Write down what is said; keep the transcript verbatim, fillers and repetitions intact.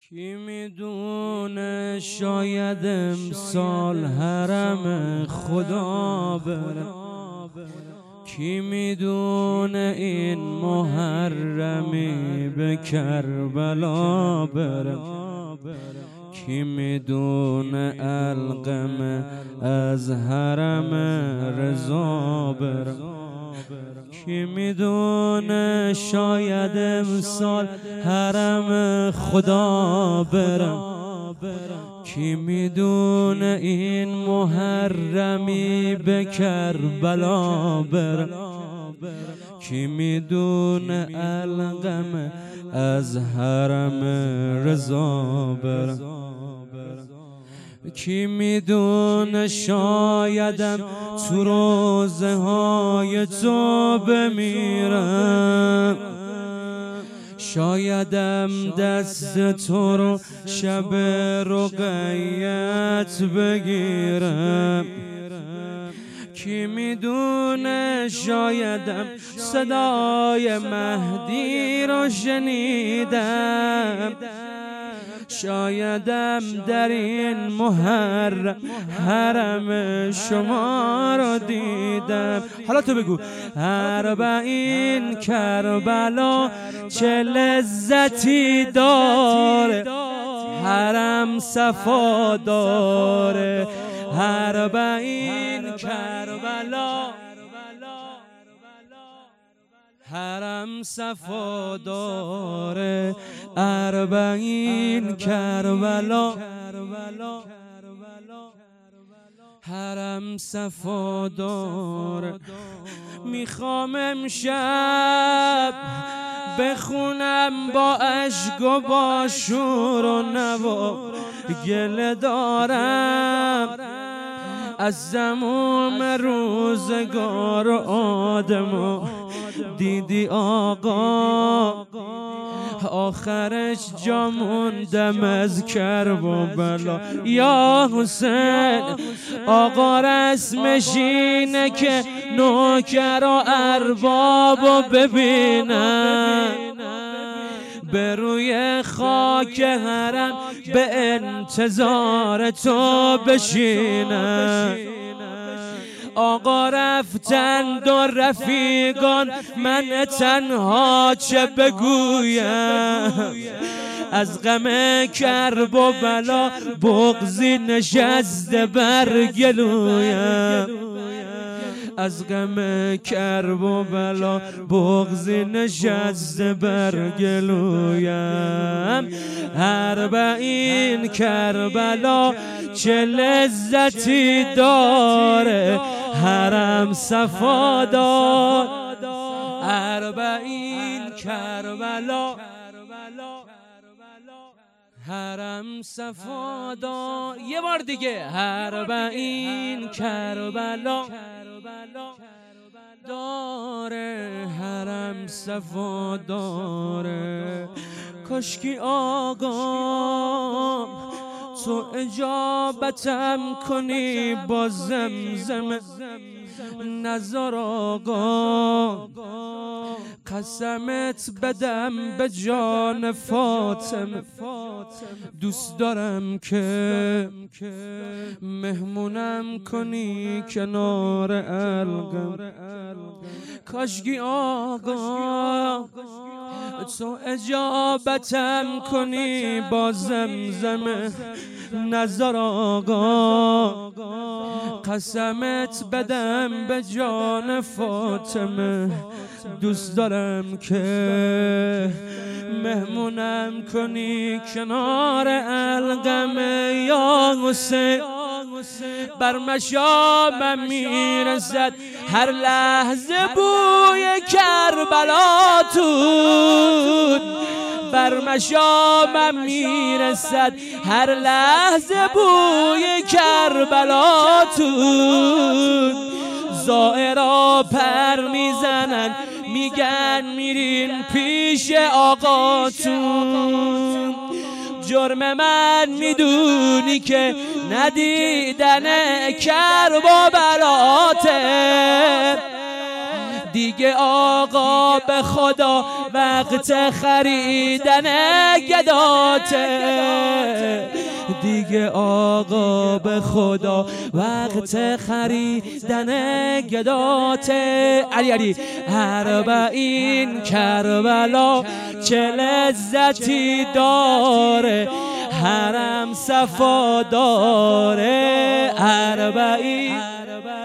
کی میدونه شاید امسال حرم خدا بره، کی میدونه این محرمی به کربلا بره، کی میدونه علقمه از حرم رضا بره، کی میدونه شاید امسال حرم خدا برم، کی میدونه این محرمی به کربلا برم، کی میدونه علقم از حرم رضا برم، کی میدونه شایدم تو روزه های تو بمیرم، شایدم دست تو رو شب رقیت بگیرم، کی میدونه شایدم صدای مهدی رو شنیدم، شایدم در این محرم حرم شما رو دیدم. حالا تو بگو اربعین کربلا چه لذتی داره، حرم صفا داره، اربعین کربلا حرم صفا داره، اربعین کربلا حرم صفا داره. میخوام امشب بخونم با اشک و با شور و نوا، گله دارم از زموم روزگار و آدم، دیدی آقا آخرش جا موندم از کرب و بلا. یا حسین آقا رسمش اینه که نوکر و اربابو ببینم، به روی خاک حرم به انتظار تو بشینم. آقا رفتند و رفیقان من تنها چه بگویم، از غم کرب و بلا بغضی نشسته بر گلویم، از غم کرب و بلا بغضی نشسته بر گلویم. اربعین کربلا چه لذتی داره، حرم صفا دار، اربعین کربلا حرم صفا دار. یه بار دیگه اربعین کربلا داره، حرم صفا داره. کاشکی آقا تو اجابتم کنی با زمزم، نظر آقا قسمت بدم به جان فاطمه، دوست دارم که مهمونم کنی کنار علقم. کاشکی آقا تو اجابتم کنی با زمزم، نظر آقا قسمت بدم به جان فاطمه، دوست دارم که مهمونم کنی کنار علقم. یا حسین بر مشامم میرسد هر لحظه بوی کربلاتون، بر مشامم میرسد هر لحظه بوی کربلاتون. زائرا پر میزنن میگن میرین پیش آقاتون، جرم من میدونی که ندیدن کرب و بلاته، دیگه آقا به خدا وقت خریدن گداته، دیگه آقا به خدا وقت خریدن گداته. علی علی اربعین کربلا چه لذتی داره، حرم صفا داره اربعین